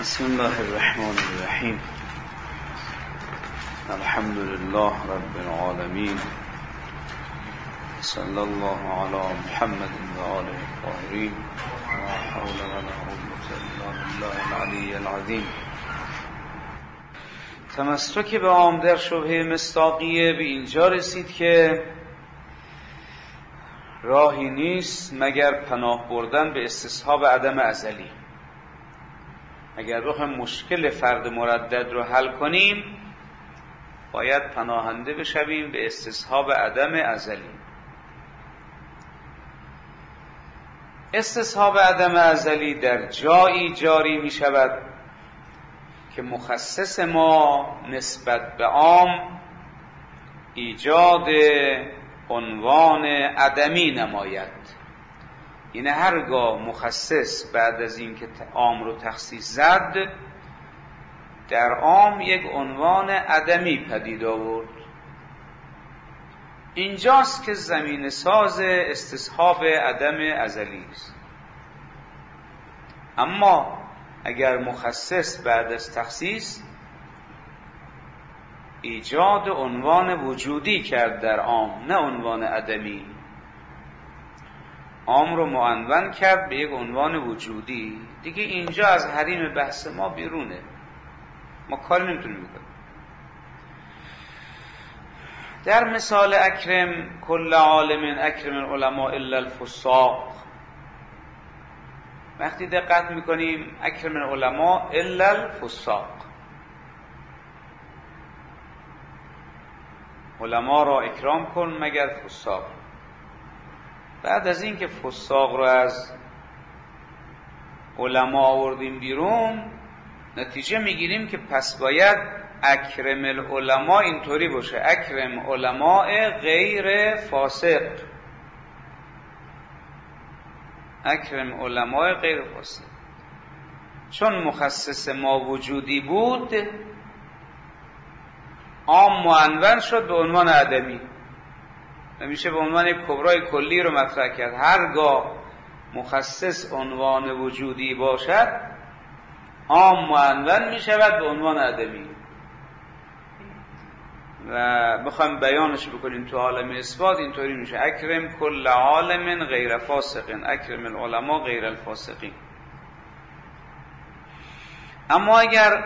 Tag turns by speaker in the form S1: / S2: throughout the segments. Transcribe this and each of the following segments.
S1: بسم الله الرحمن الرحیم. الحمد لله رب العالمین، صلی الله علی محمد و آله الطاهرین، لا حول ولا قوة الا بالله العلی العظیم. تمسک به عام در شبهه مصداقیه به اینجا رسید که راهی نیست مگر پناه بردن به استصحاب عدم ازلی. اگر بخوایم مشکل فرد مردد رو حل کنیم باید پناهنده بشویم به استصحاب عدم ازلی. استصحاب عدم ازلی در جایی جاری می شود که مخصص ما نسبت به عام ایجاد عنوان عدمی نماید. یعنی هرگاه مخصص بعد از اینکه عام رو تخصیص زد در عام یک عنوان عدمی پدید آورد، اینجاست که زمین ساز استصحاب عدم ازلی است. اما اگر مخصص بعد از تخصیص ایجاد عنوان وجودی کرد در عام، نه عنوان عدمی، عام رو معنون کرد به یک عنوان وجودی، دیگه اینجا از حریم بحث ما بیرونه، ما کاری نمیتونیم بکنیم. در مثال اکرم کل عالم اکرم العلماء الا الفساق، وقتی دقت میکنیم اکرم العلماء الا الفساق، علما را اکرام کن مگر فساق. بعد از این که فساق رو از علما آوردیم بیرون، نتیجه میگیریم که پس باید اکرم العلماء اینطوری باشه، اکرم علماء غیر فاسق، اکرم علماء غیر فاسق. چون مخصص ما وجودی بود عام معنون شد به عنوان عدمی، نمیشه به عنوان کبرای کلی رو مطرح کرد. هرگاه مخصص عنوان وجودی باشد عام معنون می شود به عنوان عدمی. و بخوایم بیانش بکنیم تو عالم اثبات اینطوری میشه اکرم کل عالم غیر فاسق، اکرم العلماء غیر الفاسقین. اما اگر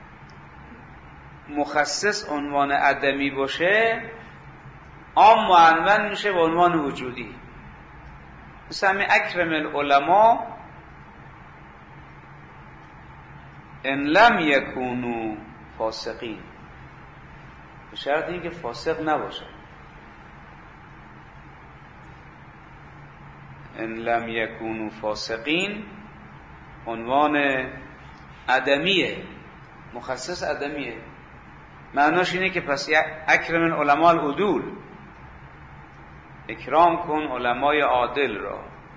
S1: مخصص عنوان عدمی باشه عام معنون میشه به عنوان وجودی. مثل همین اکرم العلماء ان لم یکونوا فاسقین، به شرط اینکه فاسق نباشه. ان لم یکونوا فاسقین عنوان عدمیه، مخصص عدمیه. معناش اینه که پس اکرم العلماء العدول، اکرام کن علمای عادل را.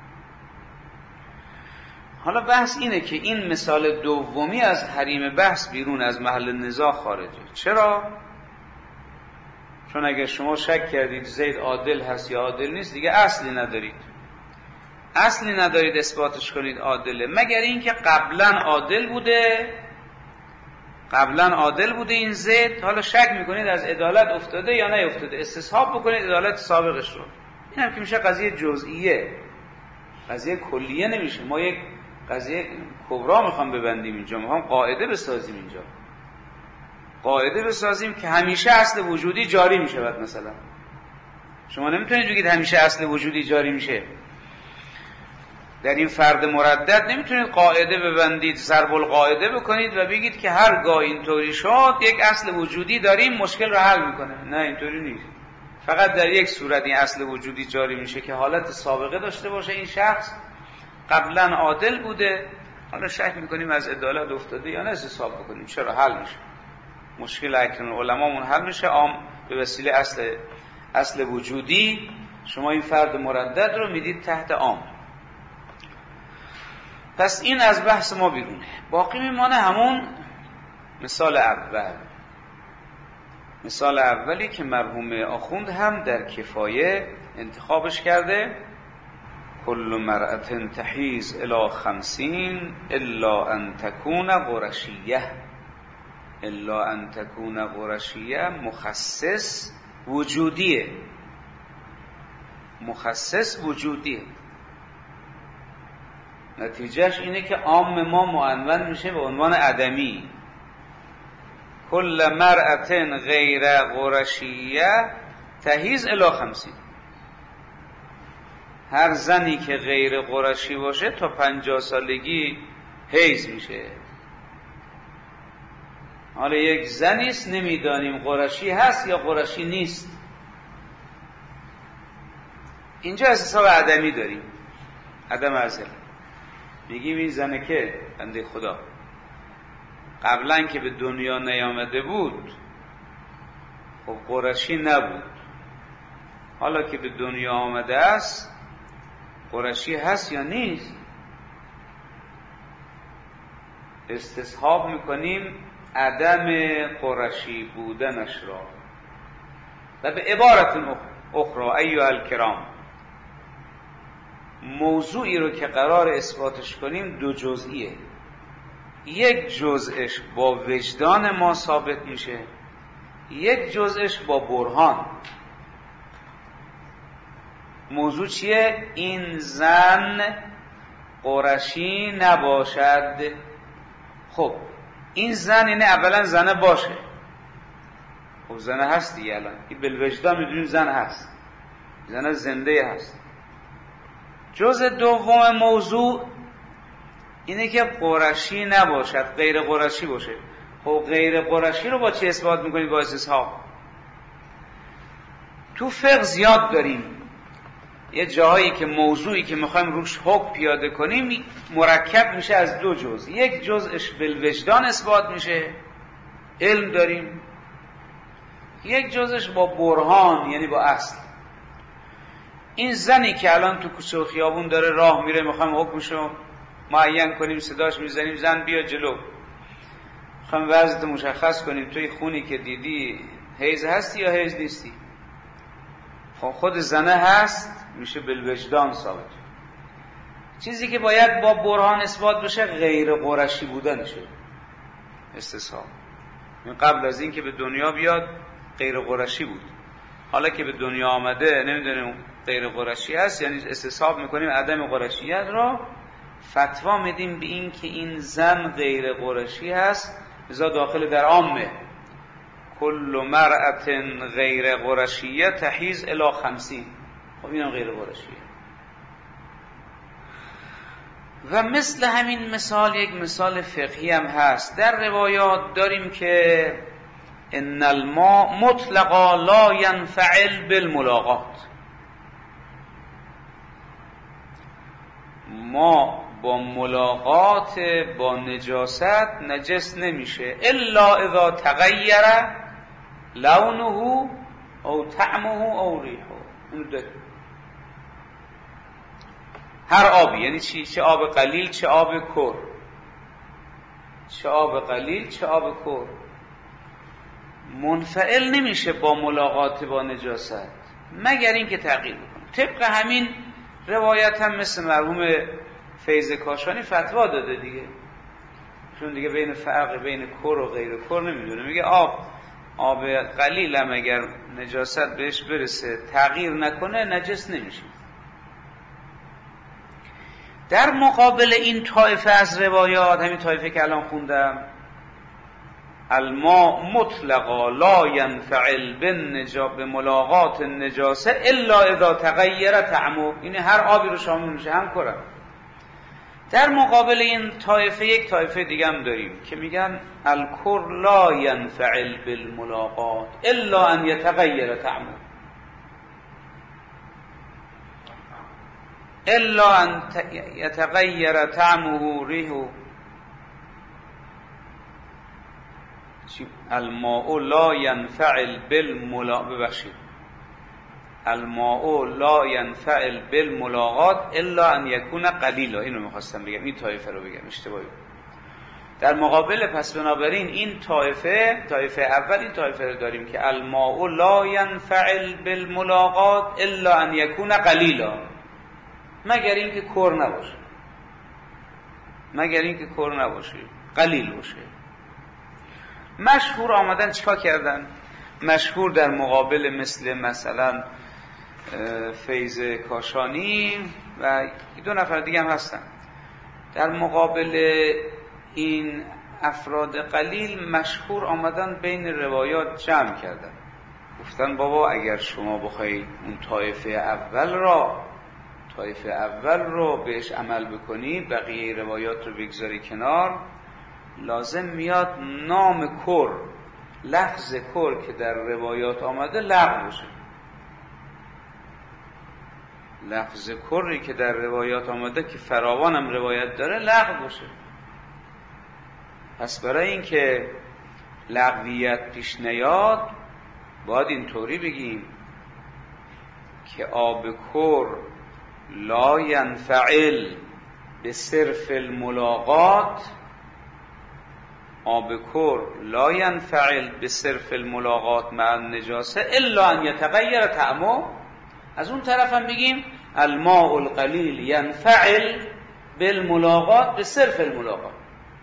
S1: حالا بحث اینه که این مثال دومی از حریم بحث بیرون، از محل نزاع خارجه. چرا؟ چون اگر شما شک کردید زید عادل هست یا عادل نیست دیگه اصلی ندارید، اصلی ندارید اثباتش کنید عادله، مگر اینکه قبلا عادل بوده این زید، حالا شک میکنید از عدالت افتاده یا نیفتاده، استصحاب بکنید عدالت سابقش رو. این هم که میشه قضیه جزئیه، قضیه کلیه نمیشه. ما یک قضیه کبرا میخوام ببندیم اینجا، میخوام قاعده بسازیم اینجا، قاعده بسازیم که همیشه اصل وجودی جاری میشود. مثلا شما نمیتونید بگید همیشه اصل وجودی جاری میشه. در این فرد مردد نمیتونید قاعده ببندید، ضرب القاعده بکنید و بگید که هرگاه اینطوری شد یک اصل وجودی داریم مشکل رو حل میکنه. نه، اینطوری نیست. فقط در یک صورت این اصل وجودی جاری میشه که حالت سابقه داشته باشه، این شخص قبلا عادل بوده، حالا شک میکنیم از عدالت افتاده یا نه، حساب بکنیم چرا حل میشه. مشکل اکرم العلماء حل میشه عام به وسیله اصل وجودی. شما این فرد مردد رو میدید تحت عام. پس این از بحث ما بیرونه. باقی میمانه همون مثال اول، مثال اولی که مرحوم آخوند هم در کفایه انتخابش کرده کل مرأة تحیز الی 50 الا ان تکون قرشیه. الا ان تکون قرشیه مخصص وجودیه، مخصص وجودیه. نتیجهش اینه که عام ما معنون میشه به عنوان عدمی. کل مرأة غیر قرشیه تحیز الی 50. هر زنی که غیر قرشی باشه تا 50 سالگی حیض میشه. حالا یک زنیست نمیدانیم قرشی هست یا قرشی نیست، اینجا از حساب عدمی داریم، عدم ازل. میگیم این زنه که بنده خدا قبلا که به دنیا نیامده بود خب قرشی نبود، حالا که به دنیا آمده است قرشی هست یا نیست. استصحاب میکنیم عدم قرشی بودنش را. و به عبارت اخرى ایها الکرام، موضوعی رو که قرار اثباتش کنیم دو جزئیه. یک جزءش با وجدان ما ثابت میشه، یک جزءش با برهان. موضوع چیه؟ این زن قرشی نباشد. خب این زن اینه اولا زنه باشه، خب زنه هست دیگه، الان این بالوجدان میدونیم زن هست، زنه زنده هست. جزء دوم موضوع اینه که قرشی نباشد، غیر قرشی باشه. خب غیر قرشی رو با چی اثبات میکنید؟ با استصحاب. تو فقه زیاد داریم یه جاهایی که موضوعی که میخوایم روش حکم پیاده کنیم مرکب میشه از دو جزء. یک جزءش بالوجدان اثبات میشه، علم داریم، یک جزءش با برهان یعنی با اصل. این زنی که الان تو کوچه و خیابون داره راه میره، میخوایم حکمشو معین کنیم، صداش میزنیم زن بیا جلو، میخوایم وضعیت مشخص کنیم، توی خونی که دیدی حیض هستی یا حیض نیستی. خب خود زنه هست، میشه بالوجدان ثابت. چیزی که باید با برهان اثبات بشه غیر قرشی بودنشه، استصحاب. قبل از این که به دنیا بیاد غیر قرشی بود، حالا که به دنیا آمده نمیدونیم غیر قرشی هست، یعنی استصحاب میکنیم عدم قرشیت را، فتوا میدیم به این که این زن غیر قرشی هست، لذا داخل در عامه. کل مرأة غیر قرشیه تحیز الی 50. خب اینم غیر قرشیه. و مثل همین مثال یک مثال فقهی هم هست. در روایات داریم که ان الماء مطلقا لا ينفعل بالملاقات. ما با ملاقات با نجاست نجس نمیشه الا اذا تغییر لونه او طعمه او ریحه. اینو داریم. هر آبی، یعنی چه آب قلیل چه آب کر، چه آب قلیل چه آب کر، منفعل نمیشه با ملاقات با نجاست مگر این که تغییر بکنه. طبق همین روایت هم مثل مرحوم فیض کاشانی فتوا داده دیگه، چون دیگه بین فرق بین کر و غیر کر نمیدونه، میگه آب قلیل هم اگر نجاست بهش برسه تغییر نکنه نجس نمیشه. در مقابل این طایفه از روایات، همین طایفه که الان خوندم، الماء مطلقا لا ينفعل بملاقات النجاسه الا اذا تغیر طعمه، یعنی هر آبی رو شامل میشه، هم کرم. در مقابل این طایفه یک طایفه دیگه هم داریم که میگن الکر لا ينفعل بالملاقات الا ان يتغیر طعمه، الا ان يتغیر طعمه ریحه. الماء لا ينفعل الماء لا ينفعل بالملاقات الا ان يكون قلیلا. اینو میخواستم بگم، این طایفه رو بگم، اشتباهی. در مقابل پس بنابراین این طایفه اول این طایفه رو داریم که الماء لا ينفعل بالملاقات الا ان يكون قلیلا، مگر اینکه کر نباشه، مگر اینکه کر نباشه، قلیل باشه. مشهور آمدن چیکار کردن؟ مشهور در مقابل مثلا فیض کاشانی و 2 نفر دیگه هم هستن، در مقابل این افراد قلیل مشهور آمدن بین روایات جمع کردن، گفتن بابا اگر شما بخواید اون طایفه اول رو بهش عمل بکنی، بقیه روایات رو بگذاری کنار، لازم میاد نام کر، لفظ کر که در روایات آمده لغو بشه. لفظ کری که در روایات آمده که فراوان هم روایت داره لغو بشه. پس برای این که لغویت پیش نیاد باید اینطوری بگیم که آب کر لا ینفعل به صرف الملاقات، آب کر لا ینفعل به صرف الملاقات مع النجاسه الا ان یتغیر طعمه. از اون طرف هم بگیم الماء القلیل ینفعل بالملاقات به صرف الملاقات،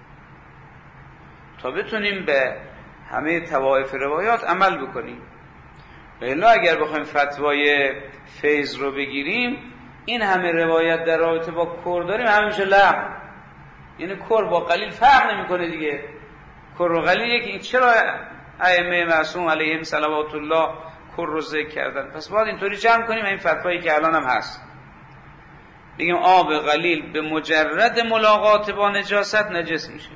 S1: تا بتونیم به همه طوایف روایات عمل بکنیم. و الا اگر بخوایم فتوای فیض رو بگیریم، این همه روایت در رابطه با کر داریم، همیشه لغو. یعنی کر با قلیل فرق نمیکنه دیگه، کر و قلیل یکی. چرا ائمه معصوم علیهم صلوات الله کر رو ذکر کردن؟ پس باید اینطوری جمع کنیم این فتوایی که الان هم هست، بگیم آب قلیل به مجرد ملاقات با نجاست نجس میشه،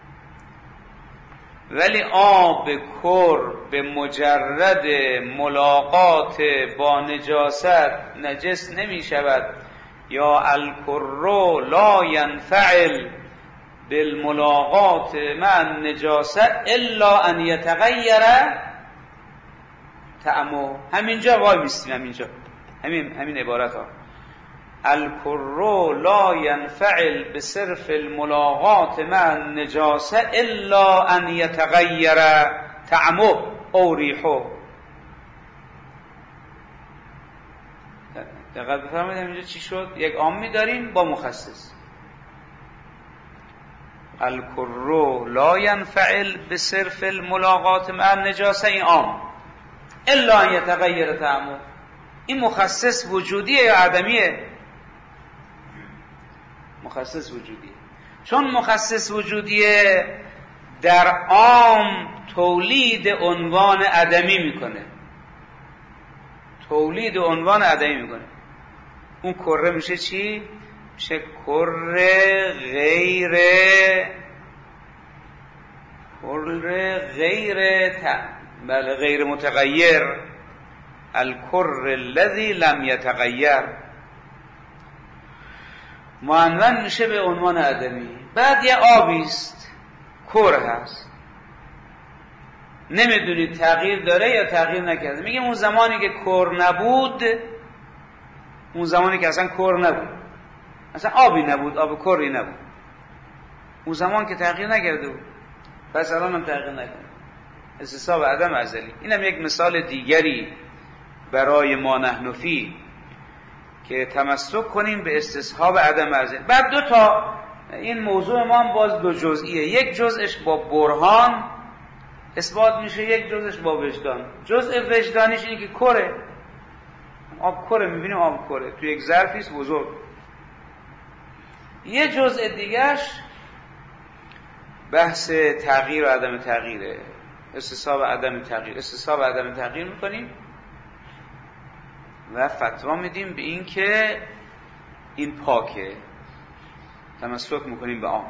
S1: ولی آب کر به مجرد ملاقات با نجاست نجس نمی شود. یا الکر لا ینفعل بالملاقات مع النجاست الا ان یتغیر طعمه. همینجا وای میستیم، همینجا همین عبارت ها. الکر لا ینفعل بصرف الملاقات مع النجاسه الا ان یتغیر طعمه او ریحه. دقیق بفرمایید اینجا چی شد؟ یک عامی داریم با مخصص. الکر لا ینفعل بصرف الملاقات مع النجاسه، این عام، الا ان یتغیر طعمه. این مخصص وجودیه یا عدمیه؟ مخصص وجودیه. چون مخصص وجودیه در عام تولید عنوان عدمی میکنه، تولید عنوان عدمی میکنه. اون کره میشه چی؟ میشه کره غیر متغیر، الکر الذی لم یتغیر، معنون میشه به عنوان عدمی. بعد یه آبیست، کر هست، نمیدونید تغییر داره یا تغییر نکرده. میگه اون زمانی که کر نبود، اون زمانی که اصلا کر نبود، اصلا آبی نبود، آب کری نبود، اون زمان که تغییر نکرده بود، پس الان هم تغییر نکرده. استصحاب عدم ازلی. اینم یک مثال دیگری برای ما نحن فی که تمسک کنیم به استصحاب عدم ازلی. بعد 2 تا این موضوع ما هم باز 2 جزئیه. یک جزءش با برهان اثبات میشه، یک جزءش با وجدان. جزء وجدانیش اینه که کره، آب کره، میبینیم آب کره تو یک ظرفیست بزرگ. یه جزء دیگهش بحث تغییر و عدم تغییره، استصحاب عدم تغییر. استصحاب عدم تغییر میکنیم و فتوا میدیم به این که این پاکه، تمسک میکنیم به آن.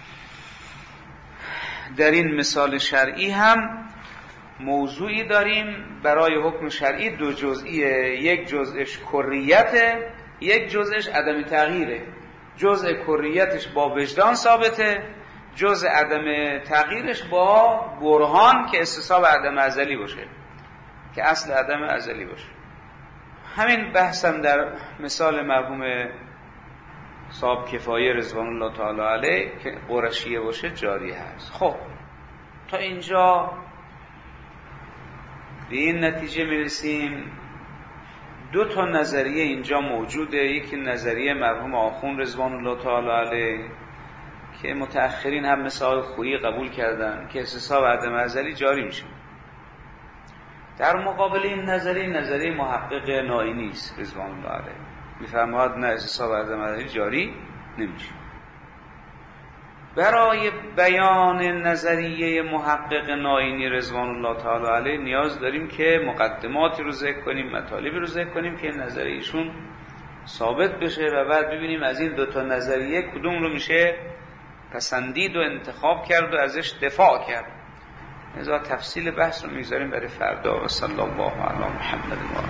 S1: در این مثال شرعی هم موضوعی داریم برای حکم شرعی 2 جزئیه، یک جزءش کریته، یک جزءش عدم تغییره. جزء کریتش با وجدان ثابته، جزء عدم تغییرش با برهان که استصحاب عدم ازلی باشه، که اصل عدم ازلی باشه. همین بحثم در مثال مرحوم صاحب کفایه رضوان الله تعالی علیه که قرشیه باشه جاری هست. خب تا اینجا به این نتیجه میرسیم دو تا نظریه اینجا موجوده. یکی نظریه مرحوم آخوند رضوان الله تعالی علیه که متأخرین هم مثل آقای خویی قبول کردن که استصحاب عدم ازلی جاری میشه. در مقابل این نظریه محقق نائینی است رضوان الله علیه، میفرماد نه استصحاب عدم ازلی جاری نمیشه. برای بیان نظریه محقق نائینی رضوان الله تعالی علیه نیاز داریم که مقدماتی رو ذکر کنیم، مطالبی رو ذکر کنیم که نظریهشون ثابت بشه و بعد ببینیم از این دوتا نظریه کدوم رو میشه پسندید و انتخاب کرد و ازش دفاع کرد. لذا تفصیل بحث رو میذاریم برای فردا. و صلی الله علی محمد و